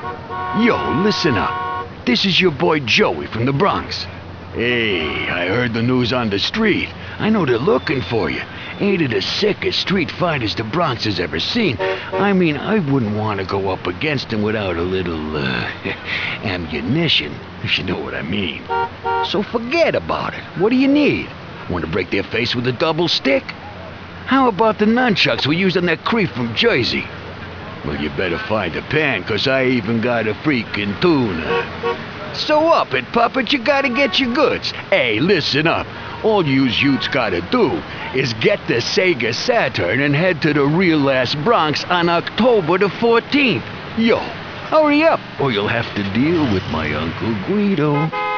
Yo, listen up. This is your boy Joey from the Bronx. Hey, I heard the news on the street. I know they're looking for you. Ain't it the sickest street fighters the Bronx has ever seen? I mean, I wouldn't want to go up against them without a little, ammunition, if you know what I mean. So forget about it. What do you need? Want to break their face with a double stick? How about the nunchucks we used on that creep from Jersey? Well, you better find a pan, 'cause I even got a freaking tuna. So up it, puppet, you gotta get your goods. Hey, listen up. All yous youths gotta do is get the Sega Saturn and head to the real ass Bronx on October the 14th. Yo, hurry up, or you'll have to deal with my Uncle Guido.